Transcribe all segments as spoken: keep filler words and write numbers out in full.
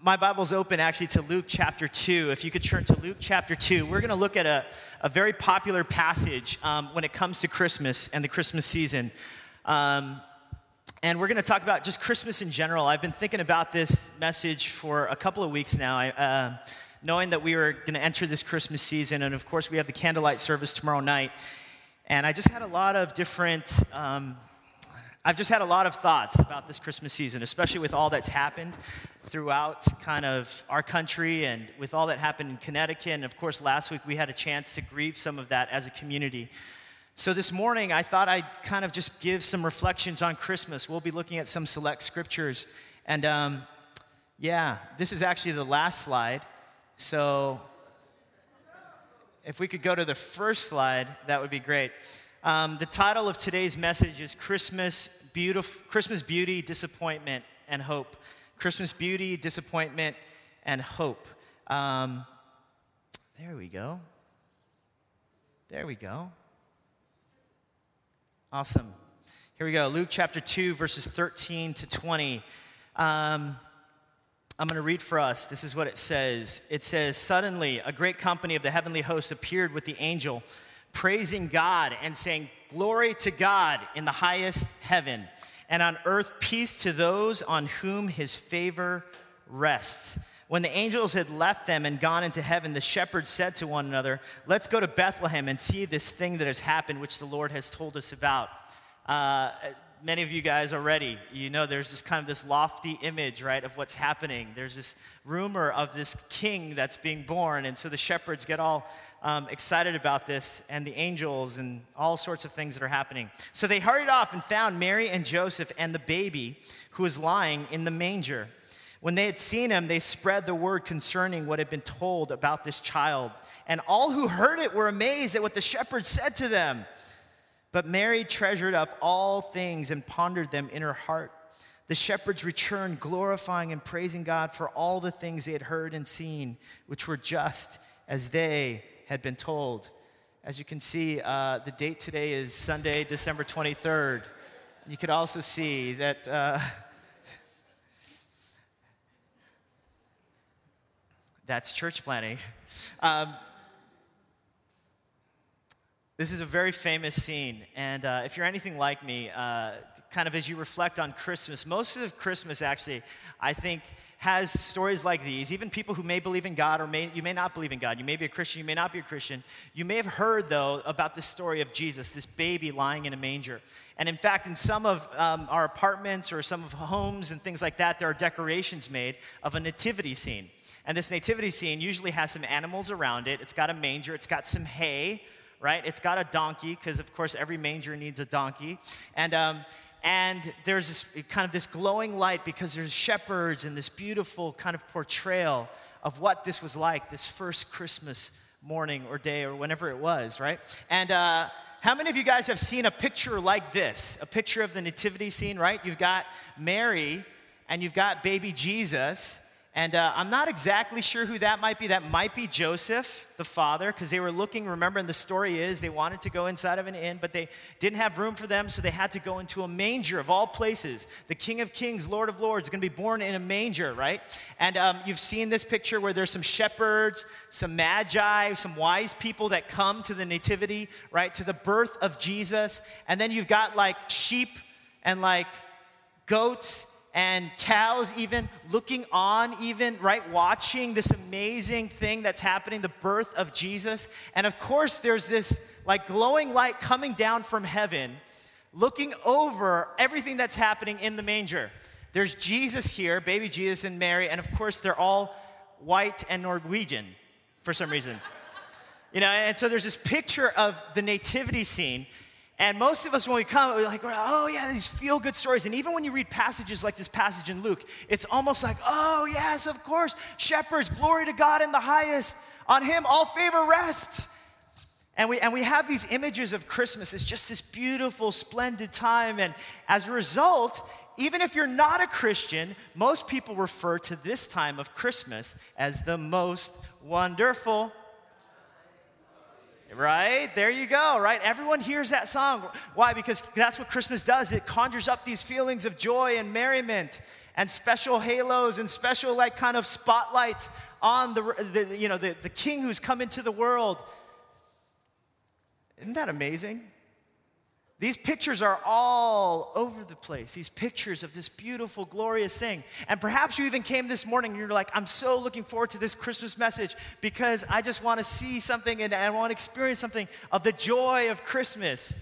My Bible's open actually to Luke chapter two. If you could turn to Luke chapter two, we're going to look at a, a very popular passage um, when it comes to Christmas and the Christmas season. Um, and we're going to talk about just Christmas in general. I've been thinking about this message for a couple of weeks now, I, uh, knowing that we were going to enter this Christmas season. And of course, we have the candlelight service tomorrow night. And I just had a lot of different... Um, I've just had a lot of thoughts about this Christmas season, especially with all that's happened throughout kind of our country and with all that happened in Connecticut. And of course, last week we had a chance to grieve some of that as a community. So this morning, I thought I'd kind of just give some reflections on Christmas. We'll be looking at some select scriptures. And um, yeah, this is actually the last slide. So if we could go to the first slide, that would be great. Um, the title of today's message is Christmas, Beautiful, Christmas Beauty, Disappointment, and Hope. Christmas Beauty, Disappointment, and Hope. Um, there we go. There we go. Awesome. Here we go. Luke chapter two, verses thirteen to twenty. Um, I'm going to read for us. This is what it says. It says, "Suddenly, a great company of the heavenly host appeared with the angel, praising God and saying, 'Glory to God in the highest heaven, and on earth peace to those on whom his favor rests.' When the angels had left them and gone into heaven, the shepherds said to one another, 'Let's go to Bethlehem and see this thing that has happened, which the Lord has told us about.'" Uh, many of you guys already, you know, there's this kind of this lofty image, right, of what's happening. There's this rumor of this king that's being born, and so the shepherds get all um, excited about this, and the angels and all sorts of things that are happening. So they hurried off and found Mary and Joseph and the baby who was lying in the manger. When they had seen him, they spread the word concerning what had been told about this child, and all who heard it were amazed at what the shepherds said to them. But Mary treasured up all things and pondered them in her heart. The shepherds returned, glorifying and praising God for all the things they had heard and seen, which were just as they had been told. As you can see, uh, the date today is Sunday, December twenty-third. You could also see that uh, that's church planning. Um, This is a very famous scene, and uh, if you're anything like me, uh, kind of as you reflect on Christmas, most of Christmas actually, I think, has stories like these. Even people who may believe in God, or may, you may not believe in God. You may be a Christian, you may not be a Christian. You may have heard, though, about the story of Jesus, this baby lying in a manger. And in fact, in some of um, our apartments or some of homes and things like that, there are decorations made of a nativity scene. And this nativity scene usually has some animals around it. It's got a manger, it's got some hay, right? It's got a donkey, because of course every manger needs a donkey. And um, and there's this kind of this glowing light, because there's shepherds and this beautiful kind of portrayal of what this was like, this first Christmas morning or day or whenever it was, right? And uh, how many of you guys have seen a picture like this? A picture of the nativity scene, right? You've got Mary and you've got baby Jesus. And uh, I'm not exactly sure who that might be. That might be Joseph, the father, because they were looking, remember, and the story is they wanted to go inside of an inn, but they didn't have room for them, so they had to go into a manger of all places. The King of Kings, Lord of Lords, is going to be born in a manger, right? And um, you've seen this picture where there's some shepherds, some magi, some wise people that come to the nativity, right, to the birth of Jesus. And then you've got like sheep and like goats and cows even, looking on even, right, watching this amazing thing that's happening, the birth of Jesus. And of course, there's this like glowing light coming down from heaven, looking over everything that's happening in the manger. There's Jesus here, baby Jesus and Mary, and of course, they're all white and Norwegian for some reason. You know, and so there's this picture of the nativity scene. And most of us, when we come, we're like, oh yeah, these feel-good stories. And even when you read passages like this passage in Luke, it's almost like, oh yes, of course, shepherds, glory to God in the highest. On him all favor rests. And we, and we have these images of Christmas as just this beautiful, splendid time. And as a result, even if you're not a Christian, most people refer to this time of Christmas as the most wonderful. Right? There you go, right? Everyone hears that song. Why? Because that's what Christmas does. It conjures up these feelings of joy and merriment. and special halos and special like kind of spotlights on the, the you know, the, the king who's come into the world. Isn't that amazing? These pictures are all over the place, these pictures of this beautiful, glorious thing. And perhaps you even came this morning and you're like, I'm so looking forward to this Christmas message because I just want to see something and I want to experience something of the joy of Christmas.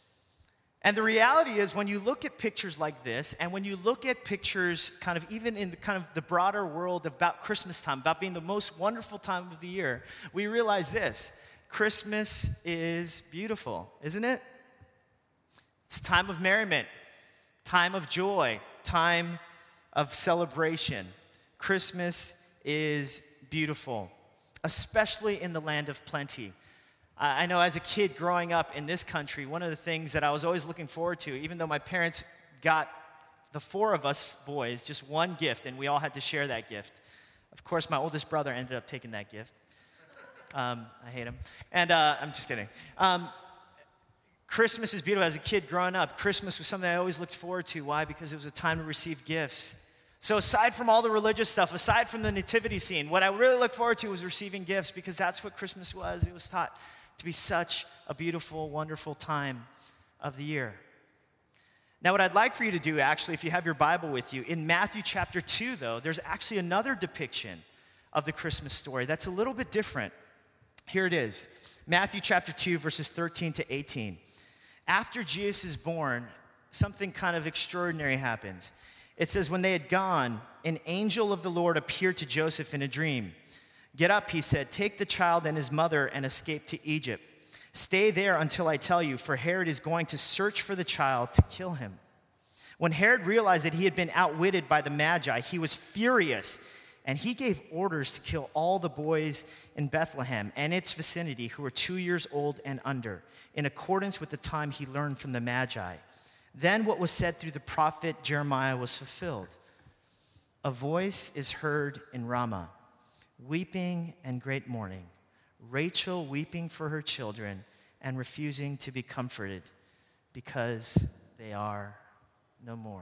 And the reality is when you look at pictures like this and when you look at pictures kind of even in the kind of the broader world about Christmas time, about being the most wonderful time of the year, we realize this: Christmas is beautiful, isn't it? It's time of merriment, time of joy, time of celebration. Christmas is beautiful, especially in the land of plenty. I know as a kid growing up in this country, one of the things that I was always looking forward to, even though my parents got the four of us boys just one gift and we all had to share that gift. Of course, my oldest brother ended up taking that gift. Um, I hate him. And uh, I'm just kidding. Um, Christmas is beautiful. As a kid growing up, Christmas was something I always looked forward to. Why? Because it was a time to receive gifts. So aside from all the religious stuff, aside from the nativity scene, what I really looked forward to was receiving gifts because that's what Christmas was. It was taught to be such a beautiful, wonderful time of the year. Now, what I'd like for you to do, actually, if you have your Bible with you, in Matthew chapter two, though, there's actually another depiction of the Christmas story that's a little bit different. Here it is, Matthew chapter two, verses thirteen to eighteen. After Jesus is born, something kind of extraordinary happens. It says, when they had gone, an angel of the Lord appeared to Joseph in a dream. Get up, he said, take the child and his mother and escape to Egypt. Stay there until I tell you, for Herod is going to search for the child to kill him. When Herod realized that he had been outwitted by the Magi, he was furious, and he gave orders to kill all the boys in Bethlehem and its vicinity who were two years old and under, in accordance with the time he learned from the Magi. Then what was said through the prophet Jeremiah was fulfilled. A voice is heard in Ramah, weeping and great mourning, Rachel weeping for her children and refusing to be comforted because they are no more.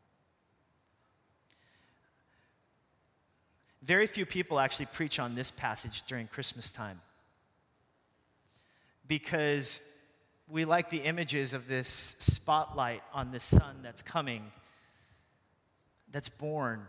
Very few people actually preach on this passage during Christmas time because we like the images of this spotlight on this son that's coming, that's born,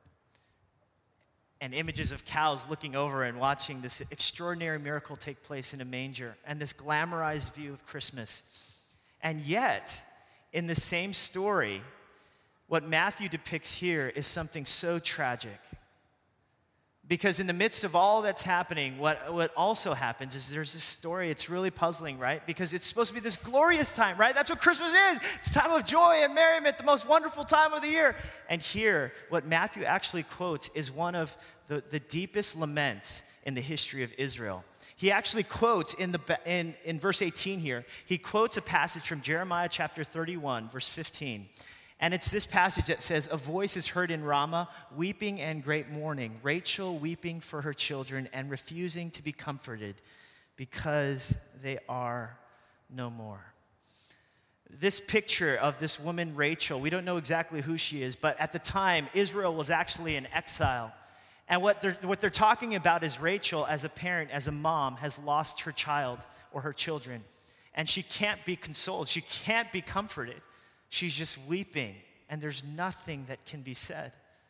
and images of cows looking over and watching this extraordinary miracle take place in a manger, and this glamorized view of Christmas. And yet, in the same story, what Matthew depicts here is something so tragic. Because in the midst of all that's happening, what, what also happens is there's this story. It's really puzzling, right? Because it's supposed to be this glorious time, right? That's what Christmas is. It's a time of joy and merriment, the most wonderful time of the year. And here, what Matthew actually quotes is one of the, the deepest laments in the history of Israel. He actually quotes in, the, in, in verse eighteen here, he quotes a passage from Jeremiah chapter thirty-one, verse fifteen. And it's this passage that says, a voice is heard in Ramah, weeping and great mourning, Rachel weeping for her children and refusing to be comforted because they are no more. This picture of this woman, Rachel, we don't know exactly who she is, but at the time, Israel was actually in exile. And what they're, what they're talking about is Rachel, as a parent, as a mom, has lost her child or her children. And she can't be consoled. She can't be comforted. She's just weeping, and there's nothing that can be said.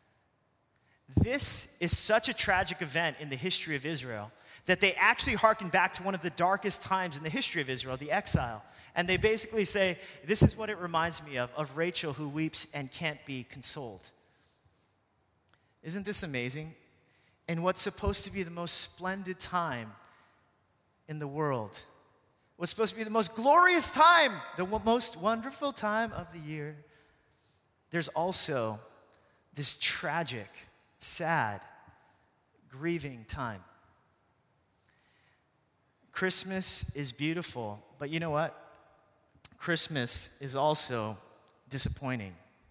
This is such a tragic event in the history of Israel that they actually hearken back to one of the darkest times in the history of Israel, the exile. And they basically say, this is what it reminds me of, of Rachel who weeps and can't be consoled. Isn't this amazing? In what's supposed to be the most splendid time in the world, what's supposed to be the most glorious time, the w- most wonderful time of the year, there's also this tragic, sad, grieving time. Christmas is beautiful, but you know what? Christmas is also disappointing.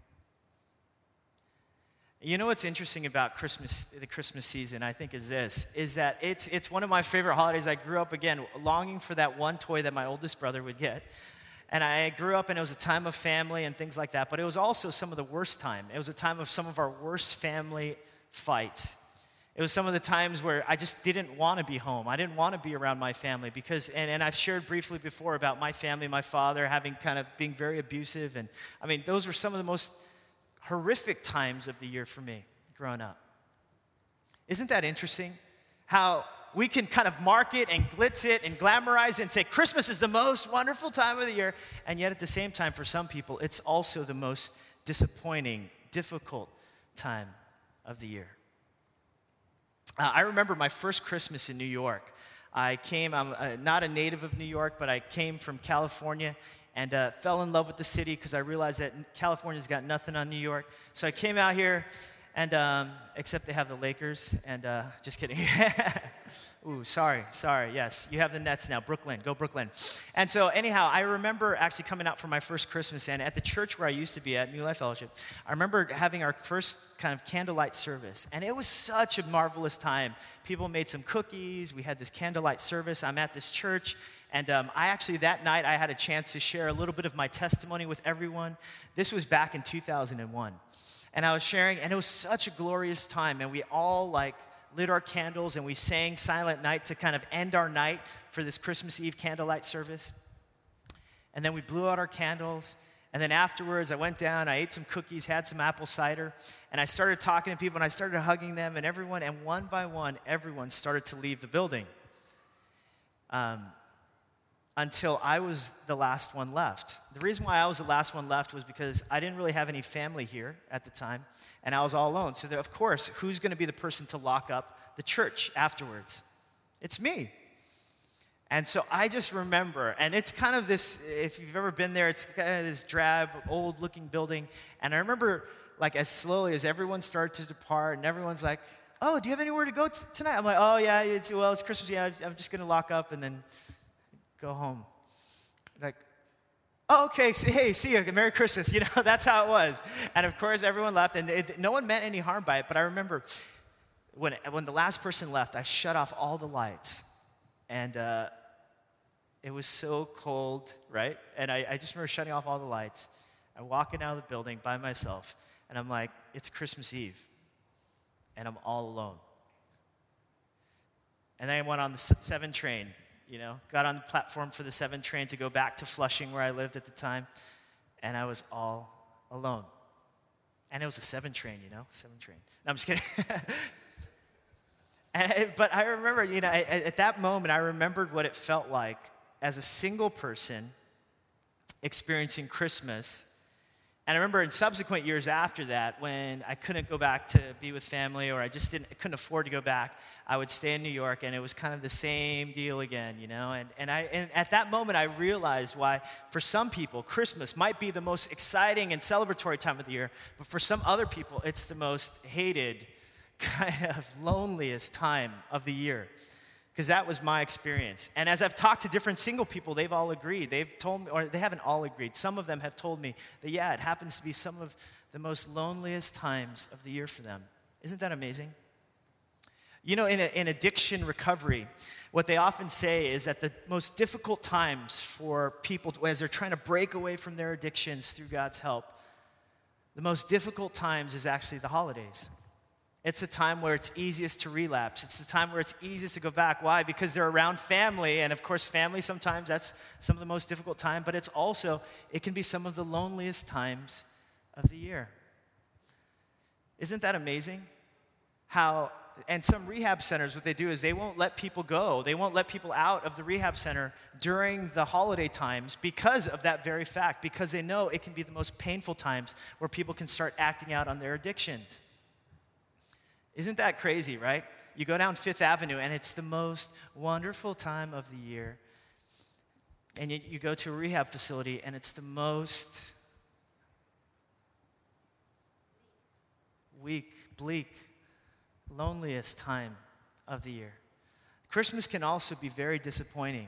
You know what's interesting about Christmas, the Christmas season, I think, is this, is that it's it's one of my favorite holidays. I grew up, again, longing for that one toy that my oldest brother would get. And I grew up and it was a time of family and things like that, but it was also some of the worst time. It was a time of some of our worst family fights. It was some of the times where I just didn't want to be home. I didn't want to be around my family because, and, and I've shared briefly before about my family, my father having kind of being very abusive. And I mean, those were some of the most horrific times of the year for me growing up. Isn't that interesting? How we can kind of mark it and glitz it and glamorize it and say Christmas is the most wonderful time of the year. And yet at the same time, for some people, it's also the most disappointing, difficult time of the year. Uh, I remember my first Christmas in New York. I came, I'm uh, not a native of New York, but I came from California and uh, fell in love with the city because I realized that California's got nothing on New York. So I came out here, and um, except they have the Lakers, and uh, just kidding. Ooh, sorry, sorry, yes. You have the Nets now, Brooklyn, go Brooklyn. And so anyhow, I remember actually coming out for my first Christmas, and at the church where I used to be at, New Life Fellowship, I remember having our first kind of candlelight service, and it was such a marvelous time. People made some cookies, we had this candlelight service. I'm at this church, and um, I actually, that night, I had a chance to share a little bit of my testimony with everyone. This was back in two thousand one. And I was sharing, and it was such a glorious time, and we all, like, lit our candles, and we sang Silent Night to kind of end our night for this Christmas Eve candlelight service. And then we blew out our candles, and then afterwards, I went down, I ate some cookies, had some apple cider, and I started talking to people, and I started hugging them, and everyone, and one by one, everyone started to leave the building. Um... Until I was the last one left. The reason why I was the last one left was because I didn't really have any family here at the time, and I was all alone. So there, of course, who's going to be the person to lock up the church afterwards? It's me. And so I just remember, and it's kind of this, if you've ever been there, it's kind of this drab, old-looking building. And I remember, like, as slowly as everyone started to depart, and everyone's like, oh, do you have anywhere to go t- tonight? I'm like, oh, yeah, it's, well, it's Christmas. Yeah, I'm just going to lock up, and then go home. Like, oh, okay, see, hey, see you, Merry Christmas. You know, that's how it was. And of course, everyone left, and it, no one meant any harm by it. But I remember when, when the last person left, I shut off all the lights. And uh, it was so cold, right? And I, I just remember shutting off all the lights. I'm walking out of the building by myself, and I'm like, it's Christmas Eve, and I'm all alone. And then I went on the seven train. You know, got on the platform for the seven train to go back to Flushing where I lived at the time, and I was all alone. And it was a seven train, you know, seven train. No, I'm just kidding. and, but I remember, you know, I, at that moment, I remembered what it felt like as a single person experiencing Christmas. And I remember in subsequent years after that, when I couldn't go back to be with family, or I just didn't, I couldn't afford to go back, I would stay in New York, and it was kind of the same deal again, you know. And and I and at that moment, I realized why, for some people, Christmas might be the most exciting and celebratory time of the year, but for some other people, it's the most hated, kind of loneliest time of the year. Because that was my experience. And as I've talked to different single people, they've all agreed. They've told me, or they haven't all agreed. Some of them have told me that, yeah, it happens to be some of the most loneliest times of the year for them. Isn't that amazing? You know, in, a, in addiction recovery, what they often say is that the most difficult times for people, to, as they're trying to break away from their addictions through God's help, the most difficult times is actually the holidays. It's a time where it's easiest to relapse. It's the time where it's easiest to go back. Why? Because they're around family, and of course, family sometimes, that's some of the most difficult time, but it's also, it can be some of the loneliest times of the year. Isn't that amazing? How, and some rehab centers, what they do is they won't let people go. They won't let people out of the rehab center during the holiday times because of that very fact, because they know it can be the most painful times where people can start acting out on their addictions. Isn't that crazy, right? You go down Fifth Avenue, and it's the most wonderful time of the year. And you, you go to a rehab facility, and it's the most weak, bleak, loneliest time of the year. Christmas can also be very disappointing.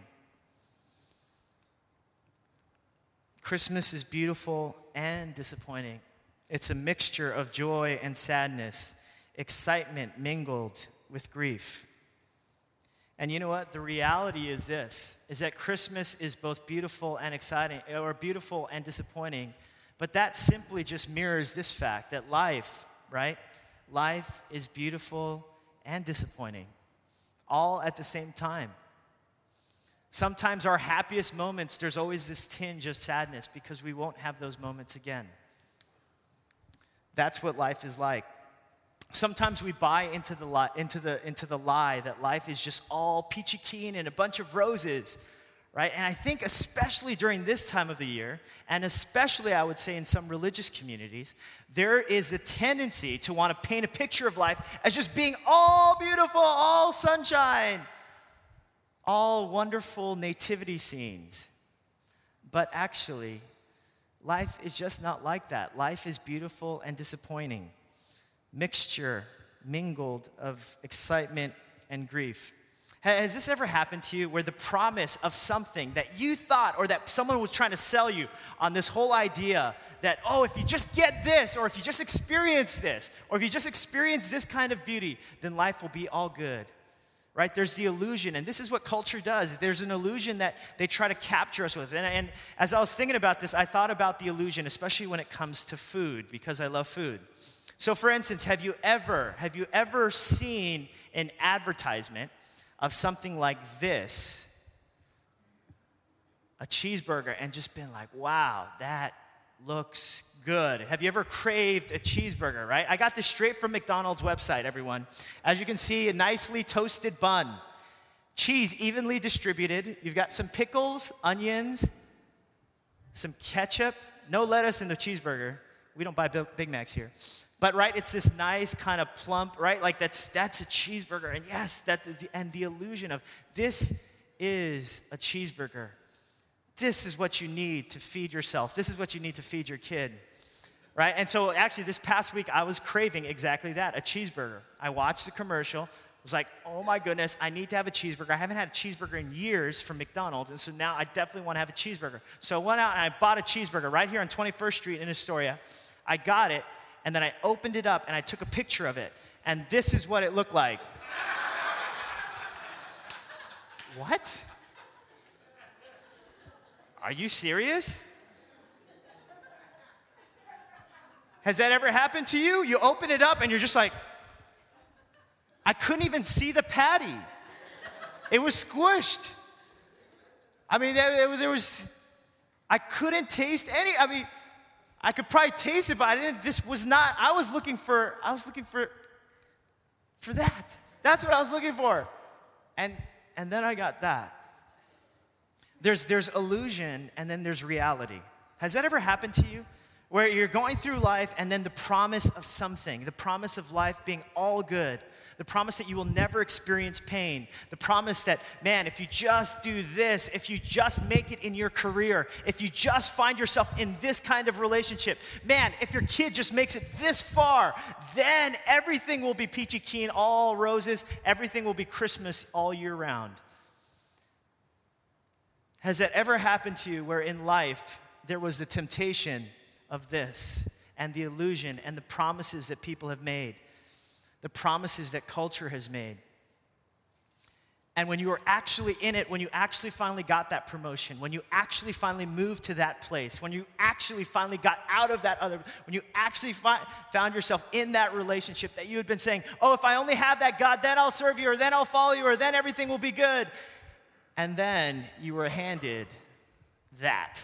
Christmas is beautiful and disappointing. It's a mixture of joy and sadness, excitement mingled with grief. And you know what? The reality is this, is that Christmas is both beautiful and exciting, or beautiful and disappointing, but that simply just mirrors this fact that life, right? Life is beautiful and disappointing, all at the same time. Sometimes our happiest moments, there's always this tinge of sadness because we won't have those moments again. That's what life is like. Sometimes we buy into the lie, into the into the lie that life is just all peachy keen and a bunch of roses, right? And I think especially during this time of the year, and especially I would say in some religious communities, there is a tendency to want to paint a picture of life as just being all beautiful, all sunshine, all wonderful nativity scenes. But actually, life is just not like that. Life is beautiful and disappointing. Mixture, mingled of excitement and grief. Has this ever happened to you where the promise of something that you thought or that someone was trying to sell you on this whole idea that, oh, if you just get this, or if you just experience this, or if you just experience this kind of beauty, then life will be all good, right? There's the illusion, and this is what culture does. There's an illusion that they try to capture us with. And, and as I was thinking about this, I thought about the illusion, especially when it comes to food, because I love food. So for instance, have you ever, have you ever seen an advertisement of something like this, a cheeseburger, and just been like, wow, that looks good? Have you ever craved a cheeseburger, right? I got this straight from McDonald's website, everyone. As you can see, a nicely toasted bun, cheese evenly distributed. You've got some pickles, onions, some ketchup, no lettuce in the cheeseburger. We don't buy Big Macs here. But right, it's this nice kind of plump, right? Like that's that's a cheeseburger. And yes, that and the illusion of this is a cheeseburger. This is what you need to feed yourself. This is what you need to feed your kid. Right? And so actually this past week I was craving exactly that, a cheeseburger. I watched the commercial, was like, oh my goodness, I need to have a cheeseburger. I haven't had a cheeseburger in years from McDonald's, and so now I definitely want to have a cheeseburger. So I went out and I bought a cheeseburger right here on twenty-first Street in Astoria. I got it. And then I opened it up and I took a picture of it. And this is what it looked like. What? Are you serious? Has that ever happened to you? You open it up and you're just like, I couldn't even see the patty. It was squished. I mean, there, there was, I couldn't taste any, I mean, I could probably taste it, but I didn't, this was not, I was looking for, I was looking for, for that. That's what I was looking for. And, and then I got that. There's, there's illusion and then there's reality. Has that ever happened to you? Where you're going through life and then the promise of something, the promise of life being all good, the promise that you will never experience pain, the promise that, man, if you just do this, if you just make it in your career, if you just find yourself in this kind of relationship, man, if your kid just makes it this far, then everything will be peachy keen, all roses, everything will be Christmas all year round. Has that ever happened to you where in life there was the temptation of this and the illusion and the promises that people have made? The promises that culture has made. And when you were actually in it, when you actually finally got that promotion, when you actually finally moved to that place, when you actually finally got out of that other, when you actually fi- found yourself in that relationship that you had been saying, oh, if I only have that God, then I'll serve you, or then I'll follow you, or then everything will be good. And then you were handed that.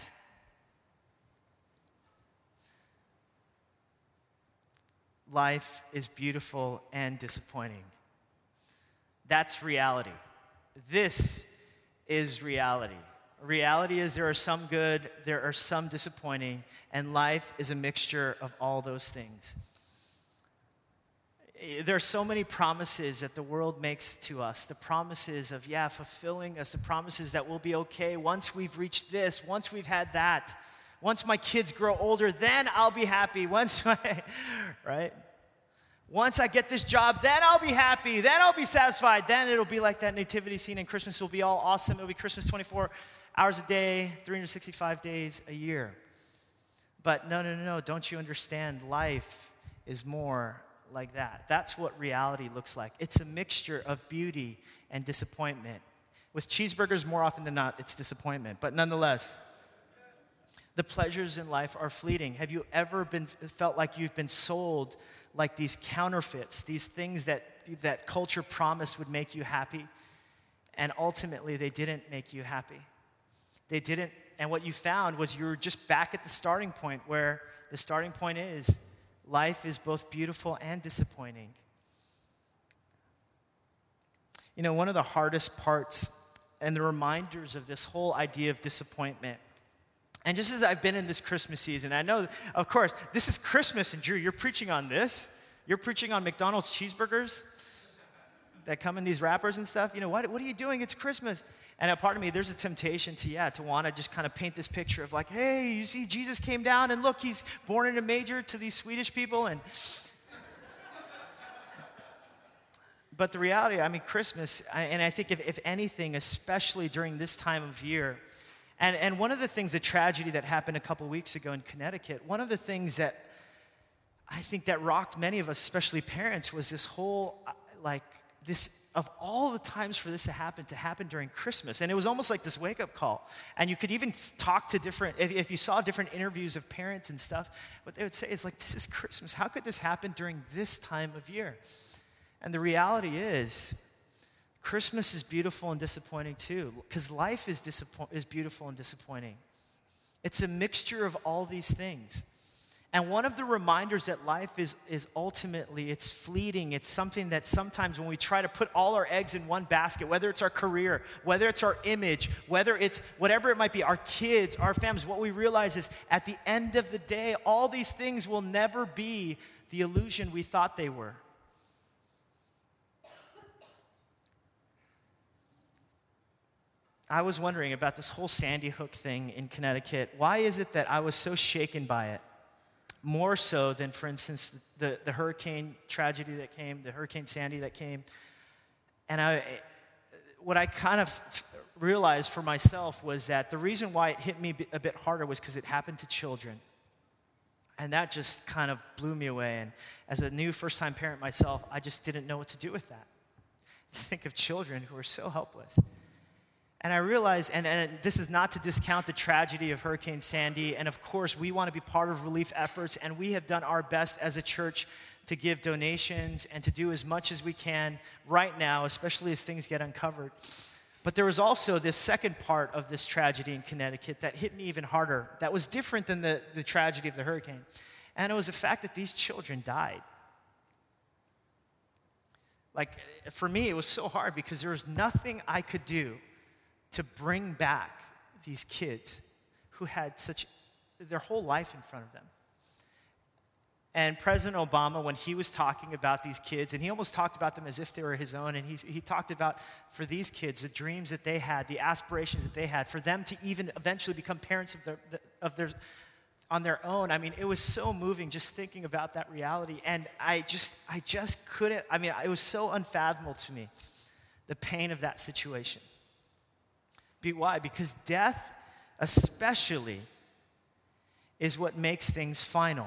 Life is beautiful and disappointing. That's reality. This is reality. Reality is there are some good, there are some disappointing, and life is a mixture of all those things. There are so many promises that the world makes to us. The promises of, yeah, fulfilling us. The promises that we'll be okay once we've reached this, once we've had that. Once my kids grow older, then I'll be happy. Once my, right? Once I get this job, then I'll be happy. Then I'll be satisfied. Then it'll be like that nativity scene, and Christmas will be all awesome. It'll be Christmas twenty-four hours a day, three hundred sixty-five days a year. But no, no, no, no. Don't you understand? Life is more like that. That's what reality looks like. It's a mixture of beauty and disappointment. With cheeseburgers, more often than not, it's disappointment. But nonetheless, the pleasures in life are fleeting. Have you ever been felt like you've been sold like these counterfeits, these things that, that culture promised would make you happy, and ultimately they didn't make you happy? They didn't, and what you found was you were just back at the starting point, where the starting point is life is both beautiful and disappointing. You know, one of the hardest parts and the reminders of this whole idea of disappointment, and just as I've been in this Christmas season, I know, of course, this is Christmas, and Drew, you're preaching on this. You're preaching on McDonald's cheeseburgers that come in these wrappers and stuff. You know, what, what are you doing? It's Christmas. And a part of me, there's a temptation to, yeah, to want to just kind of paint this picture of like, hey, you see, Jesus came down, and look, he's born in a manger to these Swedish people. And But the reality, I mean, Christmas, and I think if, if anything, especially during this time of year, And, and one of the things, a tragedy that happened a couple weeks ago in Connecticut, one of the things that I think that rocked many of us, especially parents, was this whole, like, this, of all the times for this to happen, to happen during Christmas. And it was almost like this wake-up call. And you could even talk to different, if, if you saw different interviews of parents and stuff, what they would say is like, this is Christmas. How could this happen during this time of year? And the reality is, Christmas is beautiful and disappointing too, because life is, disappoint- is beautiful and disappointing. It's a mixture of all these things. And one of the reminders that life is, is ultimately, it's fleeting. It's something that sometimes when we try to put all our eggs in one basket, whether it's our career, whether it's our image, whether it's whatever it might be, our kids, our families, what we realize is at the end of the day, all these things will never be the illusion we thought they were. I was wondering about this whole Sandy Hook thing in Connecticut. Why is it that I was so shaken by it? More so than, for instance, the, the hurricane tragedy that came, the Hurricane Sandy that came. And I, what I kind of realized for myself was that the reason why it hit me a bit harder was because it happened to children. And that just kind of blew me away. And as a new first-time parent myself, I just didn't know what to do with that. Just think of children who are so helpless. And I realized, and, and this is not to discount the tragedy of Hurricane Sandy, and of course, we want to be part of relief efforts, and we have done our best as a church to give donations and to do as much as we can right now, especially as things get uncovered. But there was also this second part of this tragedy in Connecticut that hit me even harder, that was different than the, the tragedy of the hurricane. And it was the fact that these children died. Like, for me, it was so hard because there was nothing I could do to bring back these kids who had such their whole life in front of them. And President Obama, when he was talking about these kids, and he almost talked about them as if they were his own, and he, he talked about, for these kids, the dreams that they had, the aspirations that they had, for them to even eventually become parents of their, of their, on their own. I mean, it was so moving just thinking about that reality. And I just, I just couldn't, I mean, it was so unfathomable to me, the pain of that situation. Why? Because death, especially, is what makes things final.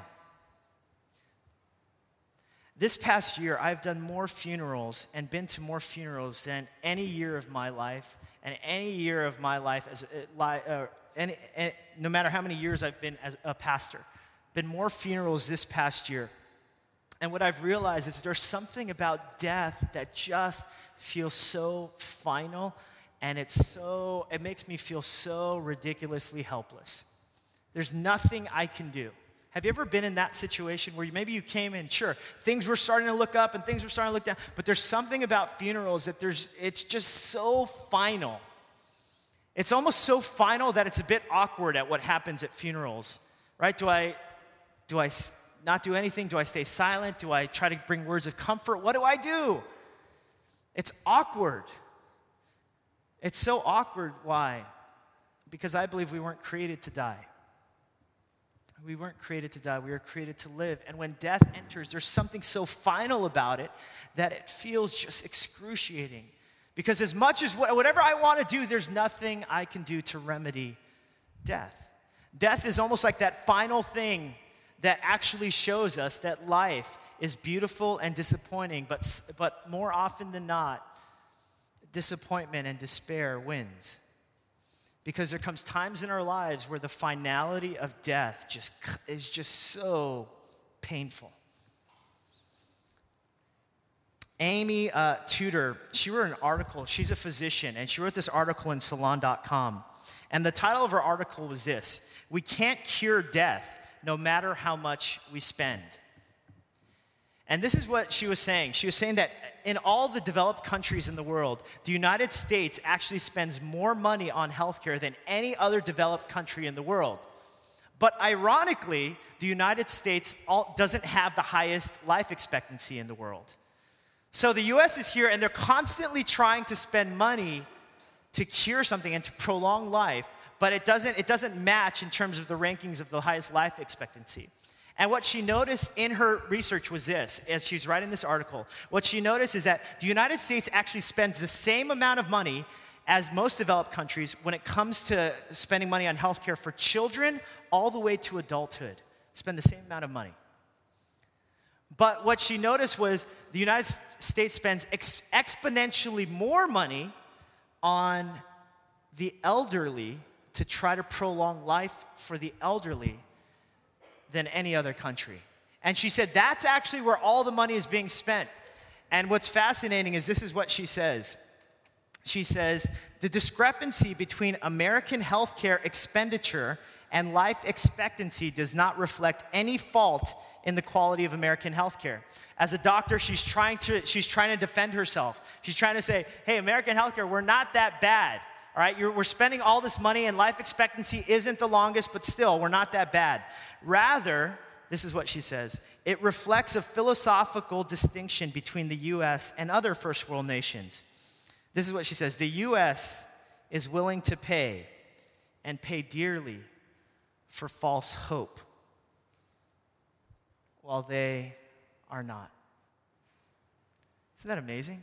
This past year, I've done more funerals and been to more funerals than any year of my life, and any year of my life as a, uh, any, any, no matter how many years I've been as a pastor. Been more funerals this past year. And what I've realized is there's something about death that just feels so final. And it's so, it makes me feel so ridiculously helpless. There's nothing I can do. Have you ever been in that situation where you, maybe you came in, sure, things were starting to look up and things were starting to look down, but there's something about funerals that there's, it's just so final. It's almost so final that it's a bit awkward at what happens at funerals, right? Do I, do I not do anything? Do I stay silent? Do I try to bring words of comfort? What do I do? It's awkward. It's so awkward. Why? Because I believe we weren't created to die. We weren't created to die. We were created to live. And when death enters, there's something so final about it that it feels just excruciating. Because as much as whatever I want to do, there's nothing I can do to remedy death. Death is almost like that final thing that actually shows us that life is beautiful and disappointing, but, but more often than not, disappointment and despair wins. Because there comes times in our lives where the finality of death just is just so painful. Amy uh, Tudor, she wrote an article. She's a physician, and she wrote this article in Salon dot com. And the title of her article was this: "We can't cure death no matter how much we spend." And this is what she was saying. She was saying that in all the developed countries in the world, the United States actually spends more money on healthcare than any other developed country in the world. But ironically, the United States all, doesn't have the highest life expectancy in the world. So the U S is here, and they're constantly trying to spend money to cure something and to prolong life, but it doesn't, it doesn't match in terms of the rankings of the highest life expectancy. And what she noticed in her research was this, as she's writing this article, what she noticed is that the United States actually spends the same amount of money as most developed countries when it comes to spending money on healthcare for children all the way to adulthood. Spend the same amount of money. But what she noticed was the United States spends ex- exponentially more money on the elderly to try to prolong life for the elderly than any other country. And she said that's actually where all the money is being spent. And what's fascinating is this is what she says. She says, the discrepancy between American healthcare expenditure and life expectancy does not reflect any fault in the quality of American healthcare. As a doctor, she's trying to she's trying to defend herself. She's trying to say, hey, American healthcare, we're not that bad. All right, You're, we're spending all this money and life expectancy isn't the longest, but still, we're not that bad. Rather, this is what she says, it reflects a philosophical distinction between the U S and other first world nations. This is what she says, the U S is willing to pay and pay dearly for false hope, while they are not. Isn't that amazing?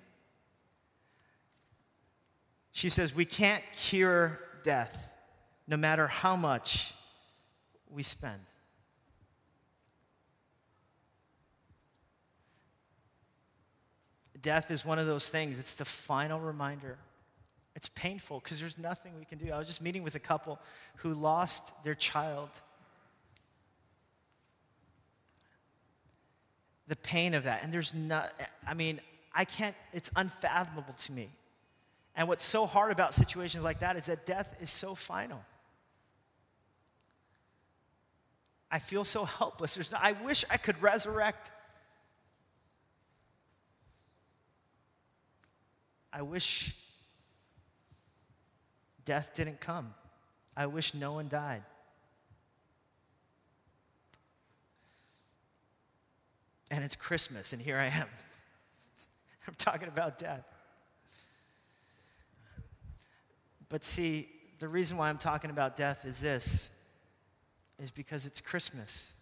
She says, we can't cure death no matter how much we spend. Death is one of those things, it's the final reminder. It's painful because there's nothing we can do. I was just meeting with a couple who lost their child. The pain of that, and there's not, I mean, I can't, it's unfathomable to me. And what's so hard about situations like that is that death is so final. I feel so helpless. There's no, I wish I could resurrect. I wish death didn't come. I wish no one died. And it's Christmas, and here I am. I'm talking about death. But see, the reason why I'm talking about death is this, is because it's Christmas.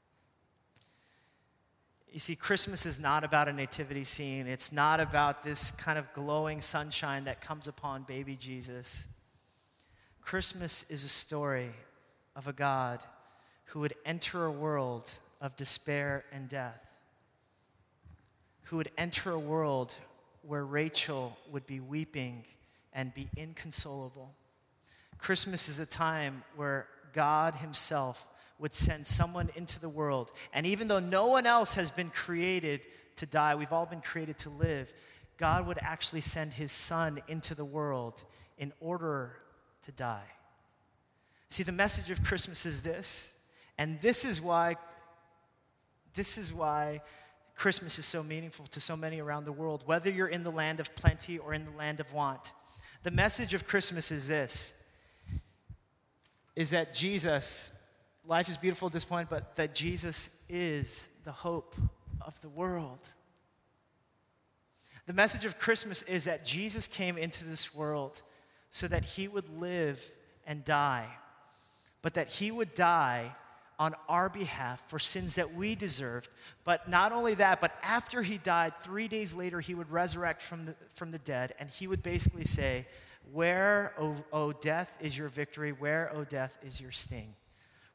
You see, Christmas is not about a nativity scene. It's not about this kind of glowing sunshine that comes upon baby Jesus. Christmas is a story of a God who would enter a world of despair and death, who would enter a world where Rachel would be weeping and be inconsolable. Christmas is a time where God himself would send someone into the world. And even though no one else has been created to die, we've all been created to live, God would actually send his son into the world in order to die. See, the message of Christmas is this, and this is why, this is why Christmas is so meaningful to so many around the world, whether you're in the land of plenty or in the land of want. The message of Christmas is this, is that Jesus, life is beautiful at this point, but that Jesus is the hope of the world. The message of Christmas is that Jesus came into this world so that he would live and die, but that he would die on our behalf for sins that we deserved. But not only that, but after he died, three days later, he would resurrect from the, from the dead, and he would basically say, where, O, o death, is your victory? Where, O death, is your sting?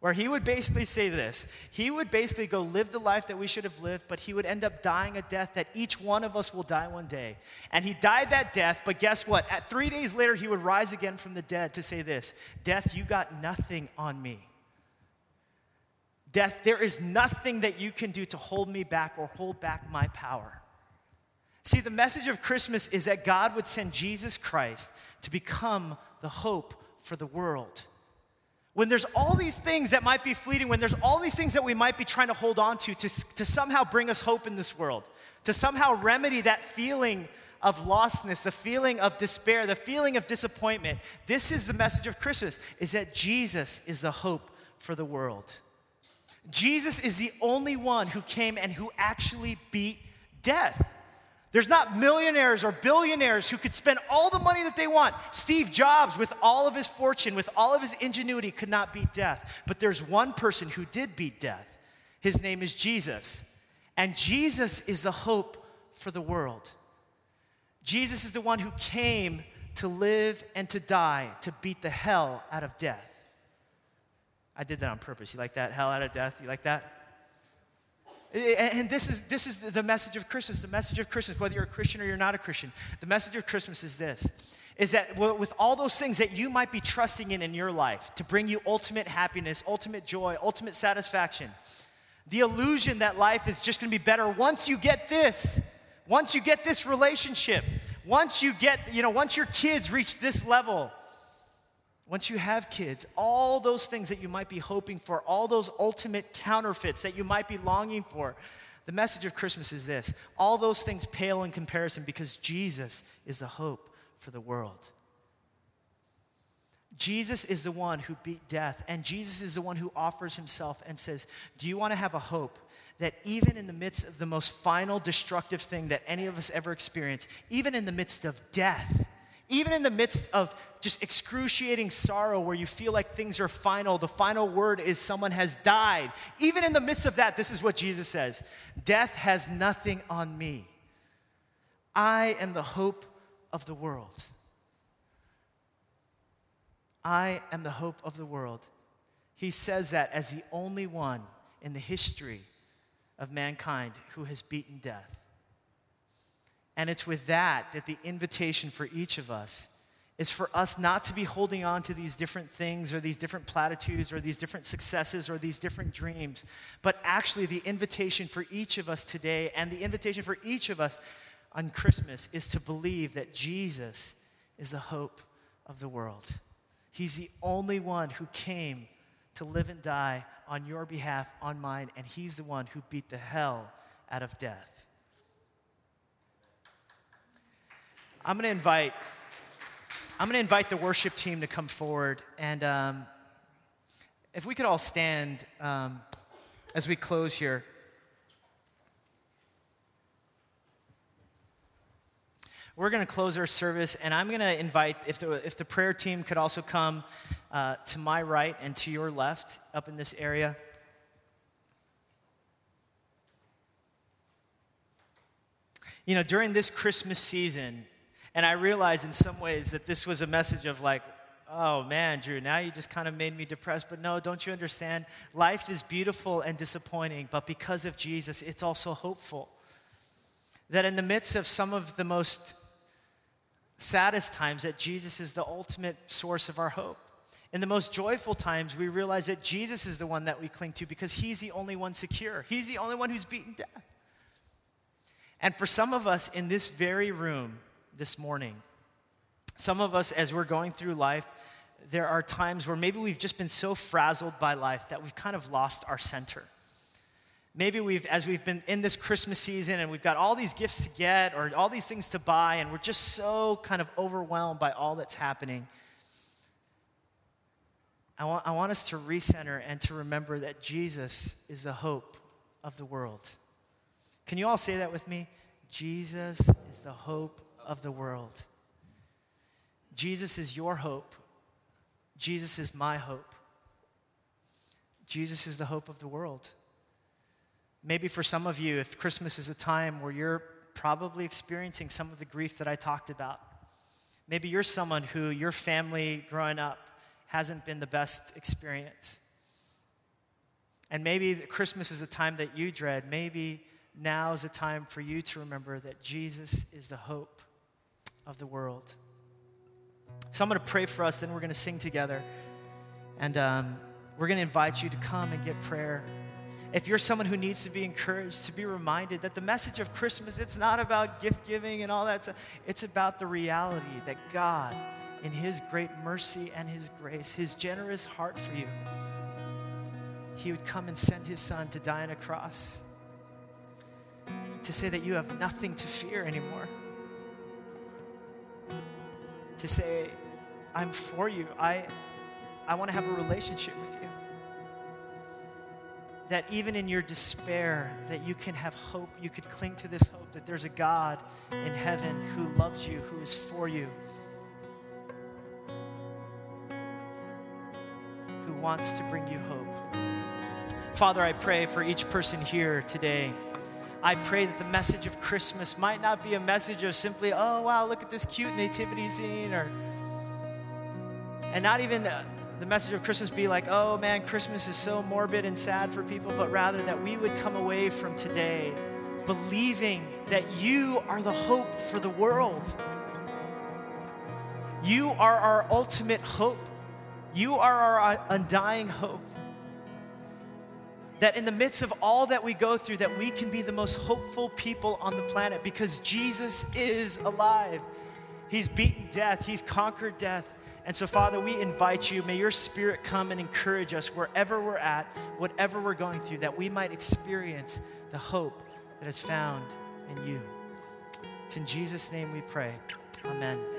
where he would basically say this. He would basically go live the life that we should have lived, but he would end up dying a death that each one of us will die one day. And he died that death, but guess what? At three days later, he would rise again from the dead to say this: death, you got nothing on me. Death, there is nothing that you can do to hold me back or hold back my power. See, the message of Christmas is that God would send Jesus Christ to become the hope for the world. When there's all these things that might be fleeting, when there's all these things that we might be trying to hold on to, to, to somehow bring us hope in this world, to somehow remedy that feeling of lostness, the feeling of despair, the feeling of disappointment, this is the message of Christmas, is that Jesus is the hope for the world. Jesus is the only one who came and who actually beat death. There's not millionaires or billionaires who could spend all the money that they want. Steve Jobs, with all of his fortune, with all of his ingenuity, could not beat death. But there's one person who did beat death. His name is Jesus. And Jesus is the hope for the world. Jesus is the one who came to live and to die, to beat the hell out of death. I did that on purpose. You like that? Hell out of death? You like that? And this is, this is the message of Christmas. The message of Christmas, whether you're a Christian or you're not a Christian, the message of Christmas is this, is that with all those things that you might be trusting in in your life to bring you ultimate happiness, ultimate joy, ultimate satisfaction, the illusion that life is just going to be better once you get this, once you get this relationship, once you get, you know, once your kids reach this level, once you have kids, all those things that you might be hoping for, all those ultimate counterfeits that you might be longing for, the message of Christmas is this: all those things pale in comparison because Jesus is the hope for the world. Jesus is the one who beat death, and Jesus is the one who offers himself and says, do you want to have a hope that even in the midst of the most final destructive thing that any of us ever experience, even in the midst of death, even in the midst of just excruciating sorrow where you feel like things are final, the final word is someone has died. Even in the midst of that, this is what Jesus says: death has nothing on me. I am the hope of the world. I am the hope of the world. He says that as the only one in the history of mankind who has beaten death. And it's with that that the invitation for each of us is for us not to be holding on to these different things or these different platitudes or these different successes or these different dreams, but actually the invitation for each of us today and the invitation for each of us on Christmas is to believe that Jesus is the hope of the world. He's the only one who came to live and die on your behalf, on mine, and he's the one who beat the hell out of death. I'm going to invite, I'm going to invite the worship team to come forward, and um, if we could all stand um, as we close here. We're going to close our service, and I'm going to invite, if the, if the prayer team could also come uh, to my right and to your left up in this area. You know, during this Christmas season, and I realize in some ways that this was a message of like, oh man, Drew, now you just kind of made me depressed. But no, don't you understand? Life is beautiful and disappointing, but because of Jesus, it's also hopeful. That in the midst of some of the most saddest times, that Jesus is the ultimate source of our hope. In the most joyful times, we realize that Jesus is the one that we cling to because he's the only one secure. He's the only one who's beaten death. And for some of us in this very room this morning, some of us as we're going through life, there are times where maybe we've just been so frazzled by life that we've kind of lost our center. Maybe we've, as we've been in this Christmas season and we've got all these gifts to get or all these things to buy, and we're just so kind of overwhelmed by all that's happening. I want, I want us to recenter and to remember that Jesus is the hope of the world. Can you all say that with me? Jesus is the hope of the world. Jesus is your hope. Jesus is my hope. Jesus is the hope of the world. Maybe for some of you, if Christmas is a time where you're probably experiencing some of the grief that I talked about, maybe you're someone who your family growing up hasn't been the best experience. And maybe Christmas is a time that you dread. Maybe now is a time for you to remember that Jesus is the hope of the world. So I'm going to pray for us, then we're going to sing together. And um, we're going to invite you to come and get prayer. If you're someone who needs to be encouraged, to be reminded that the message of Christmas, it's not about gift giving and all that stuff. It's about the reality that God, in his great mercy and his grace, his generous heart for you, he would come and send his son to die on a cross to say that you have nothing to fear anymore. To say, I'm for you. I, I want to have a relationship with you. That even in your despair, that you can have hope. You could cling to this hope that there's a God in heaven who loves you, who is for you, who wants to bring you hope. Father, I pray for each person here today. I pray that the message of Christmas might not be a message of simply, oh, wow, look at this cute nativity scene, or, and not even the, the message of Christmas be like, oh man, Christmas is so morbid and sad for people, but rather that we would come away from today believing that you are the hope for the world. You are our ultimate hope. You are our undying hope. That in the midst of all that we go through, that we can be the most hopeful people on the planet because Jesus is alive. He's beaten death. He's conquered death. And so, Father, we invite you, may your Spirit come and encourage us wherever we're at, whatever we're going through, that we might experience the hope that is found in you. It's in Jesus' name we pray. Amen.